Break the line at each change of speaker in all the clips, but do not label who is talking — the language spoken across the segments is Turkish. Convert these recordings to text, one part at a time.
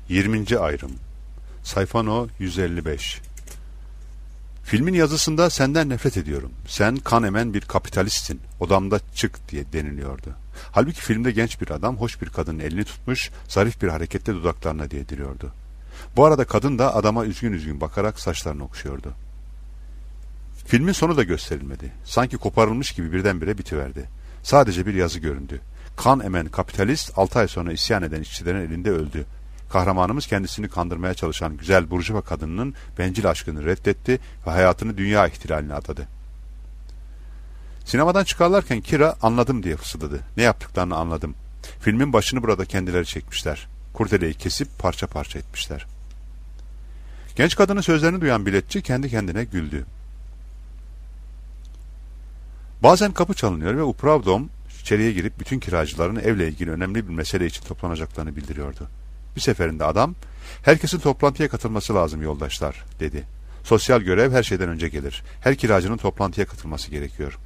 20. ayrım. Sayfa no 155. Filmin yazısında senden nefret ediyorum. Sen kan emen bir kapitalistsin. Odamda çık diye deniliyordu. Halbuki filmde genç bir adam hoş bir kadının elini tutmuş, zarif bir hareketle dudaklarına değdiriyordu. Bu arada kadın da adama üzgün üzgün bakarak saçlarını okşuyordu. Filmin sonu da gösterilmedi. Sanki koparılmış gibi birdenbire bitiverdi. Sadece bir yazı göründü. Kan emen kapitalist 6 ay sonra isyan eden işçilerin elinde öldü. Kahramanımız kendisini kandırmaya çalışan güzel burjuva kadınının bencil aşkını reddetti ve hayatını dünya ihtilaline adadı. Sinemadan çıkarlarken Kira anladım diye fısıldadı. Ne yaptıklarını anladım. Filmin başını burada kendileri çekmişler. Kurdeleyi kesip parça parça etmişler. Genç kadının sözlerini duyan biletçi kendi kendine güldü. Bazen kapı çalınıyor ve upravdom içeriye girip bütün kiracıların evle ilgili önemli bir mesele için toplanacaklarını bildiriyordu. Bir seferinde adam, herkesin toplantıya katılması lazım yoldaşlar, dedi. Sosyal görev her şeyden önce gelir. Her kiracının toplantıya katılması gerekiyor.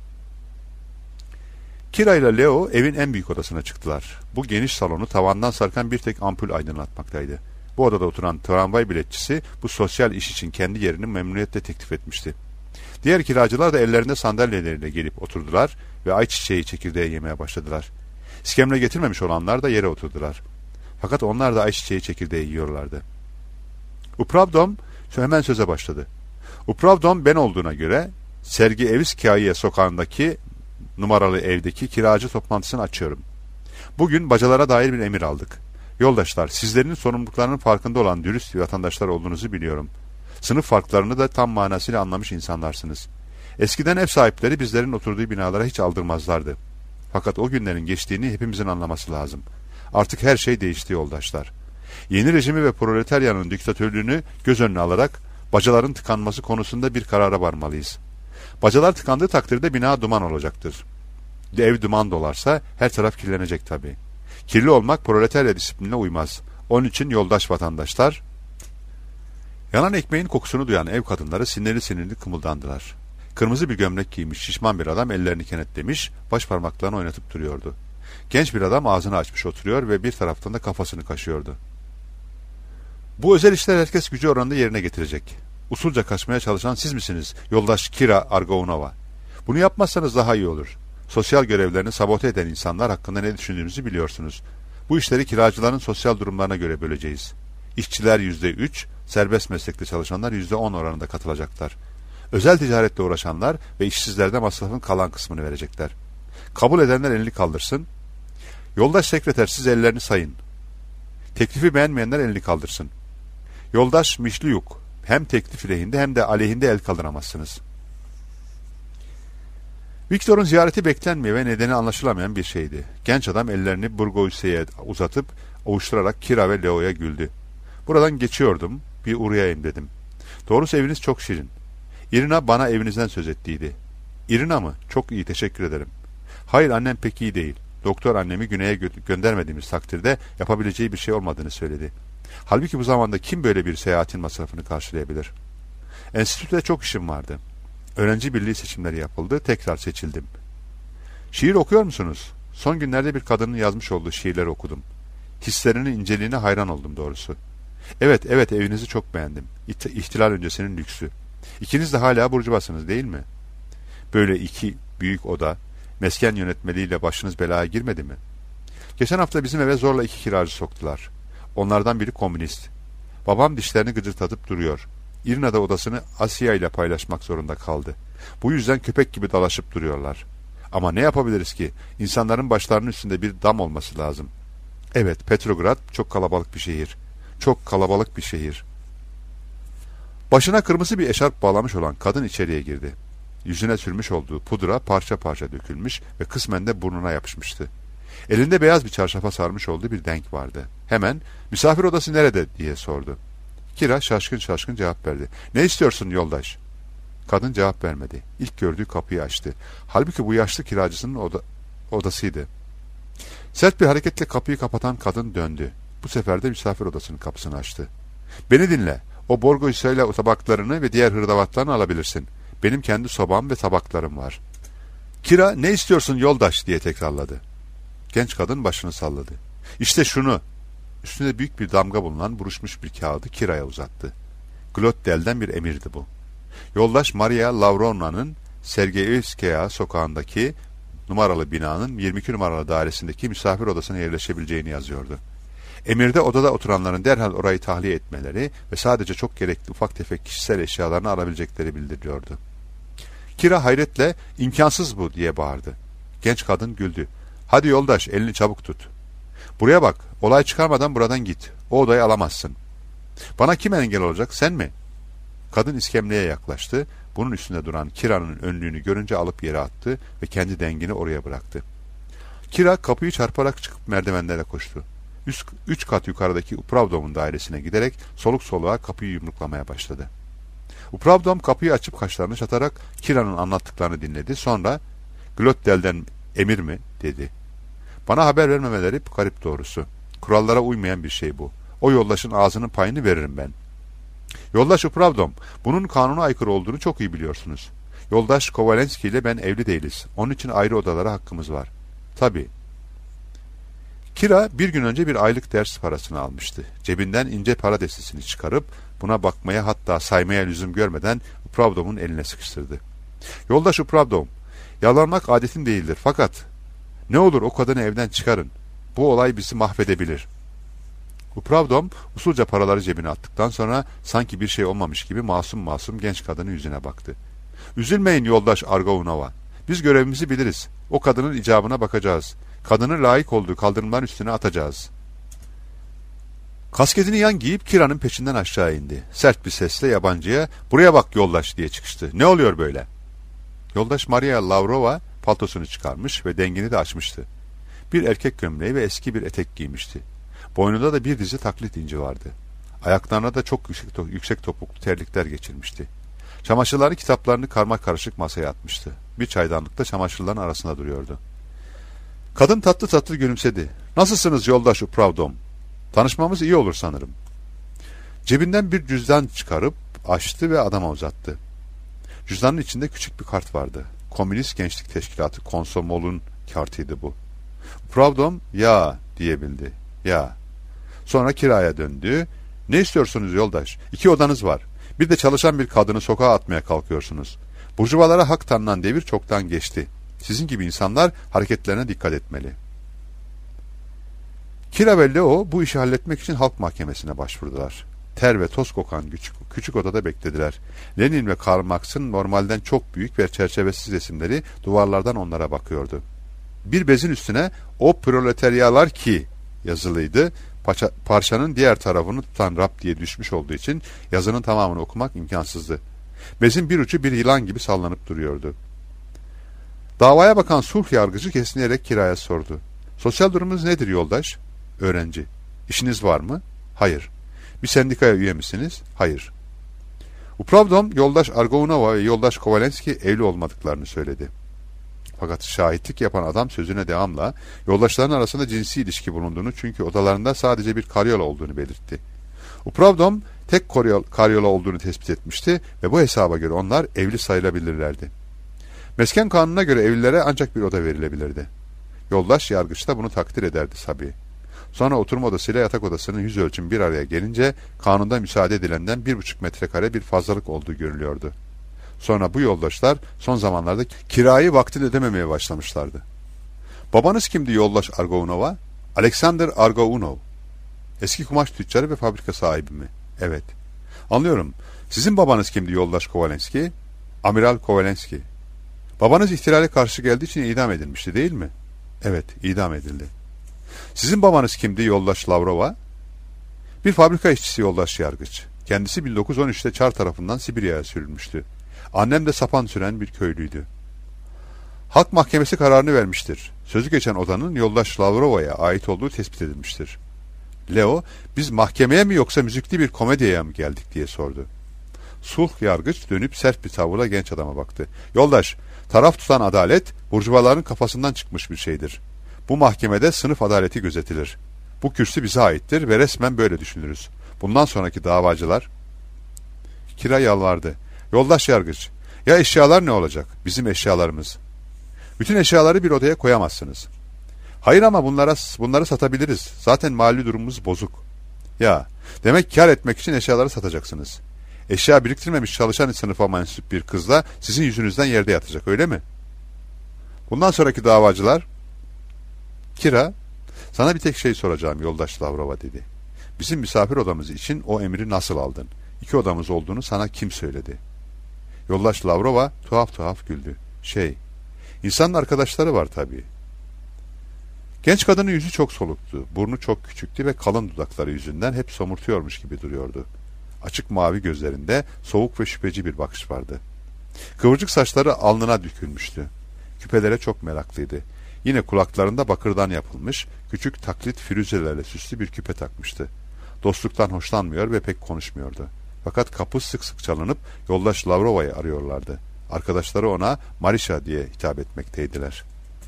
Kira ile Leo evin en büyük odasına çıktılar. Bu geniş salonu tavandan sarkan bir tek ampul aydınlatmaktaydı. Bu odada oturan tramvay biletçisi bu sosyal iş için kendi yerini memnuniyetle teklif etmişti. Diğer kiracılar da ellerinde sandalyeleriyle gelip oturdular ve ayçiçeği çekirdeği yemeye başladılar. İskemle getirmemiş olanlar da yere oturdular. Fakat onlar da ayçiçeği çekirdeği yiyorlardı. Upravdom hemen söze başladı. Upravdom ben olduğuna göre Sergi Eviskaiye sokağındaki numaralı evdeki kiracı toplantısını açıyorum. Bugün bacalara dair bir emir aldık. Yoldaşlar, sizlerin sorumluluklarının farkında olan dürüst vatandaşlar olduğunuzu biliyorum. Sınıf farklarını da tam manasıyla anlamış insanlarsınız. Eskiden ev sahipleri bizlerin oturduğu binalara hiç aldırmazlardı. Fakat o günlerin geçtiğini hepimizin anlaması lazım. Artık her şey değişti yoldaşlar. Yeni rejimi ve proletaryanın diktatörlüğünü göz önüne alarak bacaların tıkanması konusunda bir karara varmalıyız. Bacalar tıkandığı takdirde bina duman olacaktır. Ev duman dolarsa her taraf kirlenecek tabii. Kirli olmak proletarya disiplinine uymaz. Onun için yoldaş vatandaşlar... Yanan ekmeğin kokusunu duyan ev kadınları sinirli sinirli kımıldandılar. Kırmızı bir gömlek giymiş şişman bir adam ellerini kenetlemiş, baş parmaklarını oynatıp duruyordu. Genç bir adam ağzını açmış oturuyor ve bir taraftan da kafasını kaşıyordu. Bu özel işler herkes gücü oranında yerine getirecek. Usulca kaçmaya çalışan siz misiniz, yoldaş Kira Argaunova? Bunu yapmazsanız daha iyi olur. Sosyal görevlerini sabote eden insanlar hakkında ne düşündüğünüzü biliyorsunuz. Bu işleri kiracıların sosyal durumlarına göre böleceğiz. İşçiler %3, serbest meslekte çalışanlar %10 oranında katılacaklar. Özel ticaretle uğraşanlar ve işsizler de masrafın kalan kısmını verecekler. Kabul edenler elini kaldırsın. Yoldaş sekreter siz ellerini sayın. Teklifi beğenmeyenler elini kaldırsın. Yoldaş Mişliyuk, hem teklif lehinde hem de aleyhinde el kaldıramazsınız. Viktor'un ziyareti beklenmeyen ve nedeni anlaşılamayan bir şeydi. Genç adam ellerini Burgoyse'ye uzatıp ovuşturarak Kira ve Leo'ya güldü. Buradan geçiyordum, bir uğrayayım dedim. Doğrusu eviniz çok şirin. Irina bana evinizden söz ettiydi. Irina mı? Çok iyi, teşekkür ederim. Hayır, annem pek iyi değil. Doktor annemi güneye göndermediğimiz takdirde yapabileceği bir şey olmadığını söyledi. Halbuki bu zamanda kim böyle bir seyahatin masrafını karşılayabilir? Enstitüde çok işim vardı. Öğrenci birliği seçimleri yapıldı, tekrar seçildim. Şiir okuyor musunuz? Son günlerde bir kadının yazmış olduğu şiirleri okudum. Hislerinin inceliğine hayran oldum doğrusu. Evet, evinizi çok beğendim. İhtilal öncesinin lüksü. İkiniz de hala burjuvasınız değil mi? Böyle iki büyük oda, mesken yönetmeliğiyle başınız belaya girmedi mi? Geçen hafta bizim eve zorla 2 kiracı soktular. Onlardan biri komünist. Babam dişlerini gıcırtatıp duruyor. Irina da odasını Asya ile paylaşmak zorunda kaldı. Bu yüzden köpek gibi dalaşıp duruyorlar. Ama ne yapabiliriz ki? İnsanların başlarının üstünde bir dam olması lazım. Evet, Petrograd çok kalabalık bir şehir. Çok kalabalık bir şehir. Başına kırmızı bir eşarp bağlamış olan kadın içeriye girdi. Yüzüne sürmüş olduğu pudra parça parça dökülmüş ve kısmen de burnuna yapışmıştı. Elinde beyaz bir çarşafa sarmış olduğu bir denk vardı. Hemen, misafir odası nerede diye sordu. Kira şaşkın şaşkın cevap verdi. Ne istiyorsun yoldaş? Kadın cevap vermedi. İlk gördüğü kapıyı açtı. Halbuki bu yaşlı kiracısının odasıydı. Sert bir hareketle kapıyı kapatan kadın döndü. Bu sefer de misafir odasının kapısını açtı. Beni dinle. O Borgoyse'yle o tabaklarını ve diğer hırdavatlarını alabilirsin. Benim kendi sobam ve tabaklarım var. Kira ne istiyorsun yoldaş diye tekrarladı. Genç kadın başını salladı. İşte şunu. üstünde büyük bir damga bulunan buruşmuş bir kağıdı Kira'ya uzattı. Glotdel'den bir emirdi bu. Yoldaş Maria Lavrovna'nın Sergeyevskaya sokağındaki numaralı binanın 22 numaralı dairesindeki misafir odasına yerleşebileceğini yazıyordu. Emirde odada oturanların derhal orayı tahliye etmeleri ve sadece çok gerekli ufak tefek kişisel eşyalarını alabilecekleri bildiriliyordu. Kira hayretle "İmkansız bu!" diye bağırdı. Genç kadın güldü. "Hadi yoldaş, elini çabuk tut. Buraya bak, olay çıkarmadan buradan git. O odayı alamazsın." "Bana kim engel olacak, sen mi?" Kadın iskemleye yaklaştı. Bunun üstünde duran Kira'nın önlüğünü görünce alıp yere attı ve kendi dengini oraya bıraktı. Kira kapıyı çarparak çıkıp merdivenlere koştu. Üç kat yukarıdaki Upravdom'un dairesine giderek soluk soluğa kapıyı yumruklamaya başladı. Upravdom kapıyı açıp kaşlarını çatarak Kira'nın anlattıklarını dinledi. Sonra "Glotdel'den emir mi?" dedi. "Bana haber vermemeleri garip doğrusu. Kurallara uymayan bir şey bu. O yoldaşın ağzının payını veririm ben." "Yoldaş Upravdom, bunun kanuna aykırı olduğunu çok iyi biliyorsunuz. Yoldaş Kovalenski ile ben evli değiliz. Onun için ayrı odalara hakkımız var." "Tabii." Kira bir gün önce bir aylık ders parasını almıştı. Cebinden ince para destesini çıkarıp buna bakmaya, hatta saymaya lüzum görmeden Upravdom'un eline sıkıştırdı. "Yoldaş Upravdom, yalanmak adetim değildir, fakat ne olur o kadını evden çıkarın. Bu olay bizi mahvedebilir." Upravdom usulca paraları cebine attıktan sonra sanki bir şey olmamış gibi masum masum genç kadının yüzüne baktı. "Üzülmeyin yoldaş Argounova. Biz görevimizi biliriz. O kadının icabına bakacağız. Kadını layık olduğu kaldırımların üstüne atacağız." Kasketini yan giyip Kira'nın peşinden aşağı indi. Sert bir sesle yabancıya "Buraya bak yoldaş!" diye çıkıştı. "Ne oluyor böyle?" Yoldaş Maria Lavrova paltosunu çıkarmış ve dengini de açmıştı. Bir erkek gömleği ve eski bir etek giymişti. Boynunda da bir dizi taklit inci vardı. Ayaklarına da çok yüksek topuklu terlikler geçirmişti. Çamaşırları, kitaplarını karmakarışık masaya atmıştı. Bir çaydanlıkta çamaşırların arasında duruyordu. Kadın tatlı tatlı gülümsedi. "Nasılsınız yoldaş Upravdom? Tanışmamız iyi olur sanırım." Cebinden bir cüzdan çıkarıp açtı ve adama uzattı. Cüzdanın içinde küçük bir kart vardı. Komünist Gençlik Teşkilatı Konsomol'un kartıydı bu. Upravdom "Ya" diyebildi. "Ya." Sonra Kira'ya döndü. "Ne istiyorsunuz yoldaş? 2 odanız var. Bir de çalışan bir kadını sokağa atmaya kalkıyorsunuz. Burjuvalara hak tanınan devir çoktan geçti. Sizin gibi insanlar hareketlerine dikkat etmeli." Kira ve Leo bu işi halletmek için halk mahkemesine başvurdular. Ter ve toz kokan küçük odada beklediler. Lenin ve Karl Marx'ın normalden çok büyük ve çerçevesiz resimleri duvarlardan onlara bakıyordu. Bir bezin üstüne "O proletaryalar ki" yazılıydı. Parçanın diğer tarafını tutan rap diye düşmüş olduğu için yazının tamamını okumak imkansızdı. Bezin bir ucu bir yılan gibi sallanıp duruyordu. Davaya bakan sulh yargıcı kesinleyerek Kira'ya sordu. "Sosyal durumunuz nedir yoldaş?" "Öğrenci." "İşiniz var mı?" "Hayır." "Bir sendikaya üye misiniz?" "Hayır." Upravdom yoldaş Argounova ve yoldaş Kovalenski evli olmadıklarını söyledi. Fakat şahitlik yapan adam sözüne devamla yoldaşların arasında cinsi ilişki bulunduğunu, çünkü odalarında sadece bir karyola olduğunu belirtti. Upravdom tek karyola olduğunu tespit etmişti ve bu hesaba göre onlar evli sayılabilirlerdi. Mesken kanununa göre evlilere ancak bir oda verilebilirdi. Yoldaş yargıç da bunu takdir ederdi tabii. Sonra oturma odasıyla yatak odasının yüz ölçüm bir araya gelince kanunda müsaade edilenden 1,5 metrekare bir fazlalık olduğu görülüyordu. Sonra bu yoldaşlar son zamanlarda kirayı vaktinde ödememeye başlamışlardı. "Babanız kimdi yoldaş Argounova?" "Alexander Argounov." "Eski kumaş tüccarı ve fabrika sahibi mi?" "Evet." "Anlıyorum. Sizin babanız kimdi yoldaş Kovalenski?" "Amiral Kovalenski." "Babanız ihtilale karşı geldiği için idam edilmişti değil mi?" "Evet, idam edildi." "Sizin babanız kimdi yoldaş Lavrova?" "Bir fabrika işçisi yoldaş yargıç. Kendisi 1913'te Çar tarafından Sibirya'ya sürülmüştü. Annem de sapan süren bir köylüydü." "Halk mahkemesi kararını vermiştir. Sözü geçen odanın yoldaş Lavrova'ya ait olduğu tespit edilmiştir." Leo, "Biz mahkemeye mi yoksa müzikli bir komedyaya mı geldik?" diye sordu. Sulh yargıç dönüp sert bir tavırla genç adama baktı. "Yoldaş, taraf tutan adalet burjuvaların kafasından çıkmış bir şeydir. Bu mahkemede sınıf adaleti gözetilir. Bu kürsü bize aittir ve resmen böyle düşünürüz. Bundan sonraki davacılar..." Kira yalvardı. "Yoldaş yargıç, ya eşyalar ne olacak? Bizim eşyalarımız." "Bütün eşyaları bir odaya koyamazsınız. Hayır ama bunları satabiliriz. Zaten mali durumumuz bozuk. Ya, demek kar etmek için eşyaları satacaksınız. Eşya biriktirmemiş çalışan sınıfa mensup bir kızla sizin yüzünüzden yerde yatacak, öyle mi? Bundan sonraki davacılar, Kira, sana bir tek şey soracağım yoldaş Lavrova dedi. Bizim misafir odamız için o emri nasıl aldın? 2 odamız olduğunu sana kim söyledi? Yoldaş Lavrova tuhaf tuhaf güldü. İnsanın arkadaşları var tabii. Genç kadının yüzü çok soluktu, burnu çok küçüktü ve kalın dudakları yüzünden hep somurtuyormuş gibi duruyordu. Açık mavi gözlerinde soğuk ve şüpheci bir bakış vardı. Kıvırcık saçları alnına dökülmüştü. Küpelere çok meraklıydı. Yine kulaklarında bakırdan yapılmış, küçük taklit firuzelerle süslü bir küpe takmıştı. Dostluktan hoşlanmıyor ve pek konuşmuyordu. Fakat kapı sık sık çalınıp yoldaş Lavrova'yı arıyorlardı. Arkadaşları ona Marisha diye hitap etmekteydiler.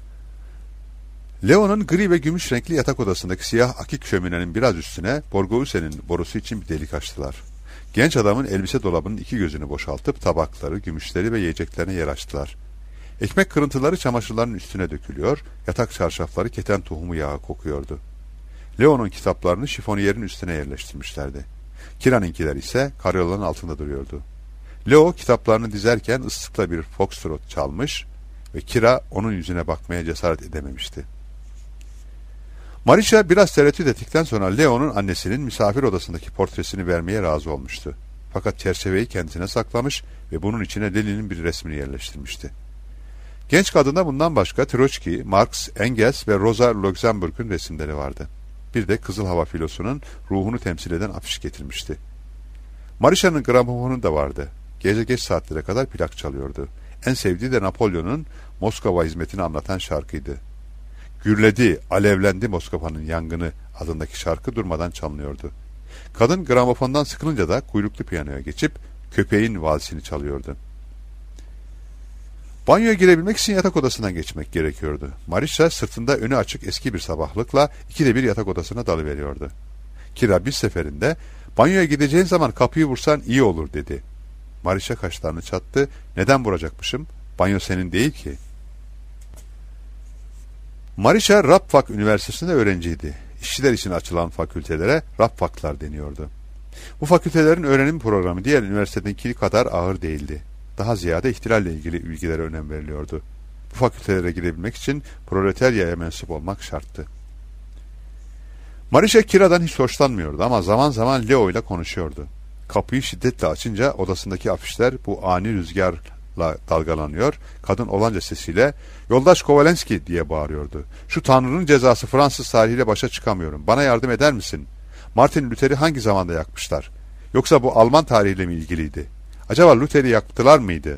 Leo'nun gri ve gümüş renkli yatak odasındaki siyah akik şöminenin biraz üstüne Borgouse'nin borusu için bir delik açtılar. Genç adamın elbise dolabının 2 gözünü boşaltıp tabakları, gümüşleri ve yiyeceklerine yer açtılar. Ekmek kırıntıları çamaşırların üstüne dökülüyor, yatak çarşafları keten tohumu yağı kokuyordu. Leo'nun kitaplarını şifoniyerin üstüne yerleştirmişlerdi. Kira'nınkiler ise karyolanın altında duruyordu. Leo kitaplarını dizerken ıslıkla bir foxtrot çalmış ve Kira onun yüzüne bakmaya cesaret edememişti. Marisha biraz tereddüt ettikten sonra Leo'nun annesinin misafir odasındaki portresini vermeye razı olmuştu. Fakat çerçeveyi kendisine saklamış ve bunun içine Lenin'in bir resmini yerleştirmişti. Genç kadında bundan başka Troçki, Marx, Engels ve Rosa Luxemburg'un resimleri vardı. Bir de Kızıl Hava filosunun ruhunu temsil eden afiş getirmişti. Marisha'nın gramofonu da vardı. Gece geç saatlere kadar plak çalıyordu. En sevdiği de Napolyon'un Moskova hizmetini anlatan şarkıydı. Gürledi, alevlendi Moskova'nın yangını adındaki şarkı durmadan çalınıyordu. Kadın gramofondan sıkılınca da kuyruklu piyanoya geçip köpeğin valsini çalıyordu. Banyoya girebilmek için yatak odasından geçmek gerekiyordu. Marisha sırtında önü açık eski bir sabahlıkla 2'de 1 yatak odasına dalıveriyordu. Kira bir seferinde banyoya gideceğin zaman kapıyı vursan iyi olur dedi. Marisha kaşlarını çattı. Neden vuracakmışım? Banyo senin değil ki. Marisha Rabfak Üniversitesi'nde öğrenciydi. İşçiler için açılan fakültelere Rabfaklar deniyordu. Bu fakültelerin öğrenim programı diğer üniversitedeki kadar ağır değildi. Daha ziyade ihtilalle ilgili bilgilere önem veriliyordu. Bu fakültelere girebilmek için proletaryaya mensup olmak şarttı. Marisha Kira'dan hiç hoşlanmıyordu ama zaman zaman Leo ile konuşuyordu. Kapıyı şiddetle açınca odasındaki afişler bu ani rüzgarla dalgalanıyor, kadın olanca sesiyle "Yoldaş Kovalenski" diye bağırıyordu. "Şu Tanrı'nın cezası Fransız tarihiyle başa çıkamıyorum. Bana yardım eder misin? Martin Luther'i hangi zamanda yakmışlar? Yoksa bu Alman tarihiyle mi ilgiliydi? Acaba Luther'i yaktılar mıydı?"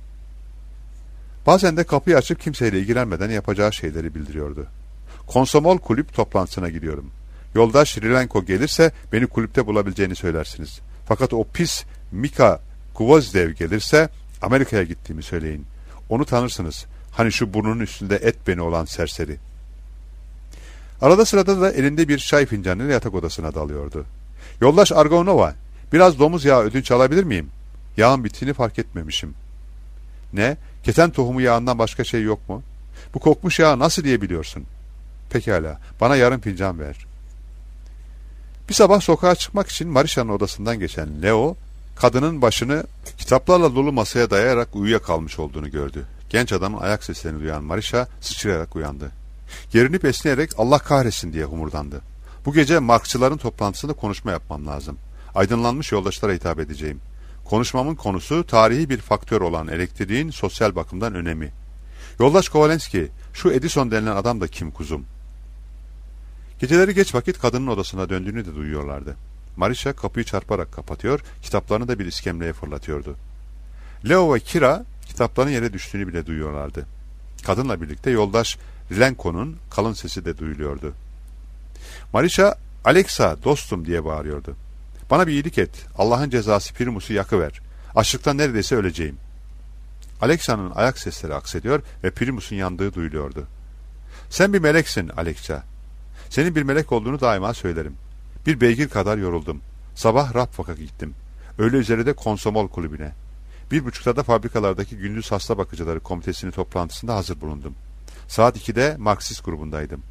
Bazen de kapıyı açıp kimseyle ilgilenmeden yapacağı şeyleri bildiriyordu. "Konsomol kulüp toplantısına gidiyorum. Yoldaş Rilenko gelirse beni kulüpte bulabileceğini söylersiniz. Fakat o pis Mika Gvozdev gelirse Amerika'ya gittiğimi söyleyin. Onu tanırsınız. Hani şu burnunun üstünde et beni olan serseri." Arada sırada da elinde bir çay fincanıyla yatak odasına dalıyordu. "Yoldaş Argonova, biraz domuz yağı ödünç alabilir miyim? Yağın bittiğini fark etmemişim." "Ne? Keten tohumu yağından başka şey yok mu? Bu kokmuş yağı nasıl yiyebiliyorsun?" "Pekala, bana yarım fincan ver." Bir sabah sokağa çıkmak için Marisha'nın odasından geçen Leo, kadının başını kitaplarla dolu masaya dayayarak uyuyakalmış olduğunu gördü. Genç adamın ayak seslerini duyan Marisha sıçrayarak uyandı. Gerinip esneyerek "Allah kahretsin" diye humurdandı. "Bu gece Marksçıların toplantısında konuşma yapmam lazım. Aydınlanmış yoldaşlara hitap edeceğim. Konuşmamın konusu tarihi bir faktör olan elektriğin sosyal bakımdan önemi. Yoldaş Kovalenski, şu Edison denilen adam da kim kuzum?" Geceleri geç vakit kadının odasına döndüğünü de duyuyorlardı. Marisha kapıyı çarparak kapatıyor, kitaplarını da bir iskemleye fırlatıyordu. Leo ve Kira kitapların yere düştüğünü bile duyuyorlardı. Kadınla birlikte yoldaş Rilenko'nun kalın sesi de duyuluyordu. Marisha, "Alexa, dostum" diye bağırıyordu. "Bana bir iyilik et. Allah'ın cezası Primus'u yakıver. Açlıktan neredeyse öleceğim." Alexa'nın ayak sesleri aksediyor ve Primus'un yandığı duyuluyordu. "Sen bir meleksin Alexa. Senin bir melek olduğunu daima söylerim. Bir beygir kadar yoruldum. Sabah Rabfak'a gittim. Öğle üzeri de Konsomol kulübüne. 1.30'da da fabrikalardaki gündüz hasta bakıcıları komitesinin toplantısında hazır bulundum. Saat 2'de Marksist grubundaydım.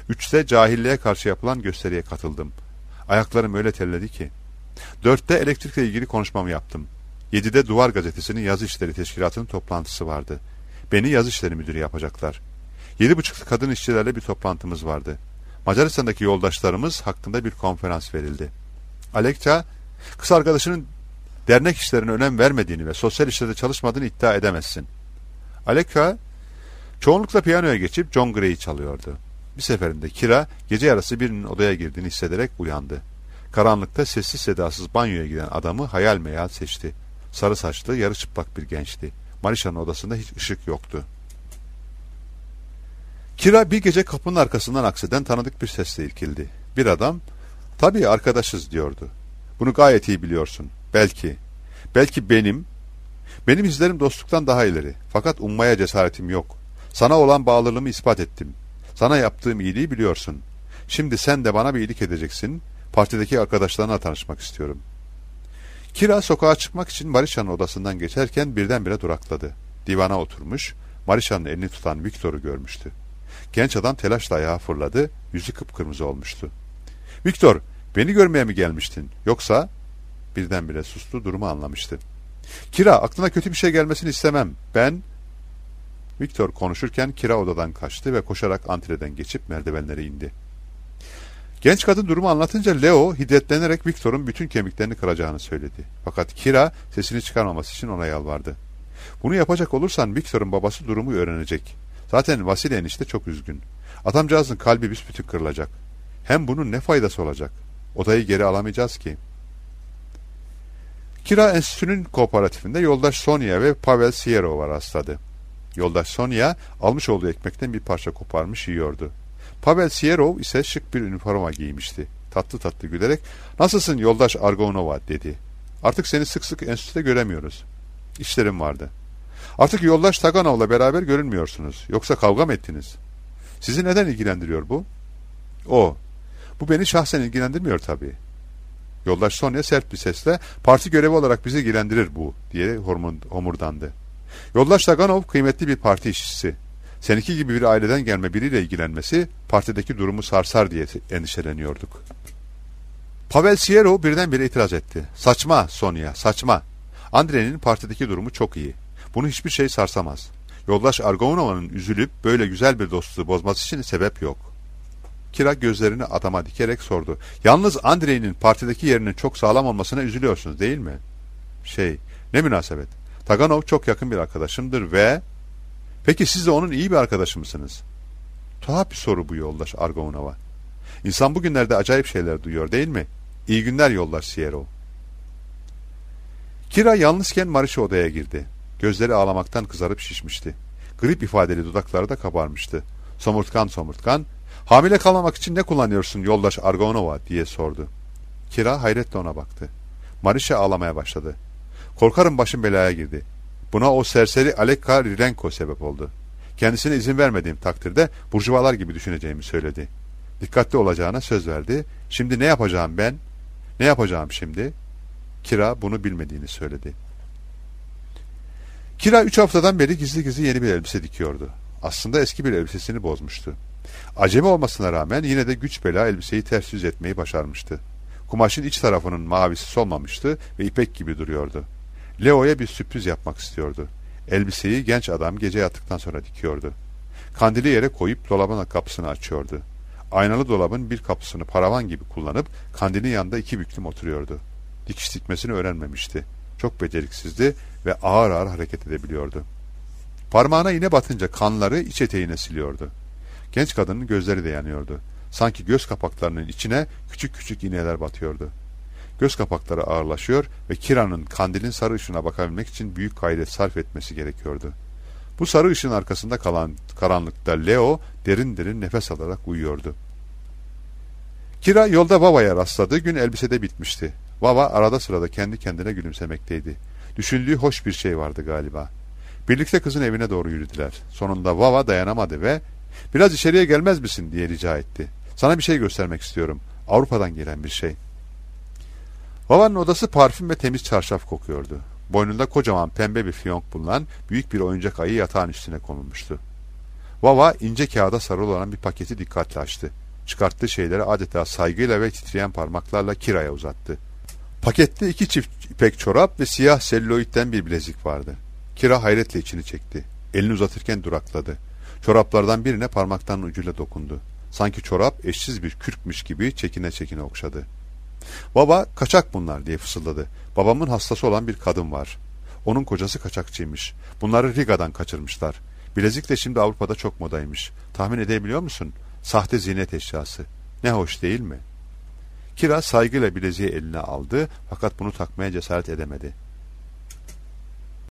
3'te cahilliğe karşı yapılan gösteriye katıldım. Ayaklarım öyle terledi ki. 4'te elektrikle ilgili konuşmamı yaptım. 7'de Duvar Gazetesi'nin yazı işleri teşkilatının toplantısı vardı. Beni yazı işleri müdürü yapacaklar. 7.30'da kadın işçilerle bir toplantımız vardı. Macaristan'daki yoldaşlarımız hakkında bir konferans verildi. Alekça, kız arkadaşının dernek işlerine önem vermediğini ve sosyal işlerde çalışmadığını iddia edemezsin. Alekça, çoğunlukla piyanoya geçip John Gray'i çalıyordu. Bir seferinde Kira, gece yarısı birinin odaya girdiğini hissederek uyandı. Karanlıkta sessiz sedasız banyoya giden adamı hayal meyal seçti. Sarı saçlı, yarı çıplak bir gençti. Marişa'nın odasında hiç ışık yoktu. Kira bir gece kapının arkasından akseden tanıdık bir sesle irkildi. Bir adam, "Tabii arkadaşız," diyordu. "Bunu gayet iyi biliyorsun. Belki benim izlerim dostluktan daha ileri. Fakat ummaya cesaretim yok. Sana olan bağlılığımı ispat ettim. Sana yaptığım iyiliği biliyorsun. Şimdi sen de bana bir iyilik edeceksin. Partideki arkadaşlarına tanışmak istiyorum." Kira sokağa çıkmak için Marişa'nın odasından geçerken birdenbire durakladı. Divana oturmuş, Marişa'nın elini tutan Viktor'u görmüştü. Genç adam telaşla ayağa fırladı, yüzü kıpkırmızı olmuştu. "Viktor, beni görmeye mi gelmiştin? Yoksa?" Birdenbire sustu, durumu anlamıştı. "Kira, aklına kötü bir şey gelmesini istemem. Viktor konuşurken Kira odadan kaçtı ve koşarak antreden geçip merdivenlere indi. Genç kadın durumu anlatınca Leo hiddetlenerek Viktor'un bütün kemiklerini kıracağını söyledi. Fakat Kira sesini çıkarmaması için ona yalvardı. "Bunu yapacak olursan Viktor'un babası durumu öğrenecek. Zaten Vasili enişte çok üzgün. Adamcağızın kalbi büsbütün kırılacak. Hem bunun ne faydası olacak? Odayı geri alamayacağız ki." Kira Enstitüsü'nün kooperatifinde yoldaş Sonya ve Pavel Sierov'a rastladı. Yoldaş Sonya almış olduğu ekmekten bir parça koparmış yiyordu. Pavel Sierov ise şık bir üniforma giymişti. Tatlı tatlı gülerek "Nasılsın yoldaş Argonova?" dedi. "Artık seni sık sık enstitüde göremiyoruz. İşlerim vardı." "Artık yoldaş Taganov'la beraber görünmüyorsunuz. Yoksa kavga mı ettiniz?" "Sizi neden ilgilendiriyor bu?" "Bu beni şahsen ilgilendirmiyor tabii." Yoldaş Sonya sert bir sesle "Parti görevi olarak bizi ilgilendirir bu," diye homurdandı. Yoldaş Taganov kıymetli bir parti işçisi. Seninki gibi bir aileden gelme biriyle ilgilenmesi partideki durumu sarsar diye endişeleniyorduk. Pavel Sierov birdenbire itiraz etti. "Saçma Sonya, saçma. Andrei'nin partideki durumu çok iyi. Bunu hiçbir şey sarsamaz. Yoldaş Argonova'nın üzülüp böyle güzel bir dostluğu bozması için sebep yok." Kira gözlerini adama dikerek sordu. "Yalnız Andrei'nin partideki yerinin çok sağlam olmasına üzülüyorsunuz değil mi?" "Ne münasebet. Taganov çok yakın bir arkadaşımdır ve..." "Peki siz de onun iyi bir arkadaşı mısınız?" Tuhaf bir soru bu yoldaş Argonova. İnsan bugünlerde acayip şeyler duyuyor değil mi? İyi günler yoldaş Sierov. Kira yalnızken Marişa odaya girdi. Gözleri ağlamaktan kızarıp şişmişti. Grip ifadeli dudakları da kabarmıştı. Somurtkan, "Hamile kalmamak için ne kullanıyorsun yoldaş Argonova?" diye sordu. Kira hayretle ona baktı. Marişa ağlamaya başladı. "Korkarım başım belaya girdi. Buna o serseri Alekka Rirenko sebep oldu. Kendisine izin vermediğim takdirde burjuvalar gibi düşüneceğimi söyledi. Dikkatli olacağına söz verdi. Şimdi ne yapacağım ben? Ne yapacağım şimdi?" Kira bunu bilmediğini söyledi. Kira 3 haftadan beri gizli gizli yeni bir elbise dikiyordu. Aslında eski bir elbisesini bozmuştu. Acemi olmasına rağmen yine de güç bela elbiseyi ters yüz etmeyi başarmıştı. Kumaşın iç tarafının mavisi solmamıştı ve ipek gibi duruyordu. Leo'ya bir sürpriz yapmak istiyordu. Elbiseyi genç adam gece yattıktan sonra dikiyordu. Kandili yere koyup dolabın kapısını açıyordu. Aynalı dolabın bir kapısını paravan gibi kullanıp kandilin yanında 2 büklüm oturuyordu. Dikiş dikmesini öğrenmemişti. Çok beceriksizdi ve ağır ağır hareket edebiliyordu. Parmağına iğne batınca kanları iç eteğine siliyordu. Genç kadının gözleri de yanıyordu. Sanki göz kapaklarının içine küçük küçük iğneler batıyordu. Göz kapakları ağırlaşıyor ve Kira'nın kandilin sarı ışığına bakabilmek için büyük gayret sarf etmesi gerekiyordu. Bu sarı ışığın arkasında kalan karanlıkta Leo derin derin nefes alarak uyuyordu. Kira yolda Vava'ya rastladığı gün elbisede bitmişti. Vava arada sırada kendi kendine gülümsemekteydi. Düşündüğü hoş bir şey vardı galiba. Birlikte kızın evine doğru yürüdüler. Sonunda Vava dayanamadı ve "Biraz içeriye gelmez misin?" diye rica etti. "Sana bir şey göstermek istiyorum. Avrupa'dan gelen bir şey." Vava'nın odası parfüm ve temiz çarşaf kokuyordu. Boynunda kocaman pembe bir fiyonk bulunan büyük bir oyuncak ayı yatağın üstüne konulmuştu. Vava ince kağıda sarılı olan bir paketi dikkatle açtı. Çıkarttığı şeyleri adeta saygıyla ve titreyen parmaklarla Kira'ya uzattı. Pakette 2 çift ipek çorap ve siyah selülloidten bir bilezik vardı. Kira hayretle içini çekti. Elini uzatırken durakladı. Çoraplardan birine parmaklarının ucuyla dokundu. Sanki çorap eşsiz bir kürkmüş gibi çekine çekine okşadı. Baba, kaçak bunlar diye fısıldadı. Babamın hastası olan bir kadın var. Onun kocası kaçakçıymış. Bunları Riga'dan kaçırmışlar. Bilezik de şimdi Avrupa'da çok modaymış. Tahmin edebiliyor musun? Sahte ziynet eşyası. Ne hoş değil mi? Kira saygıyla bileziği eline aldı fakat bunu takmaya cesaret edemedi.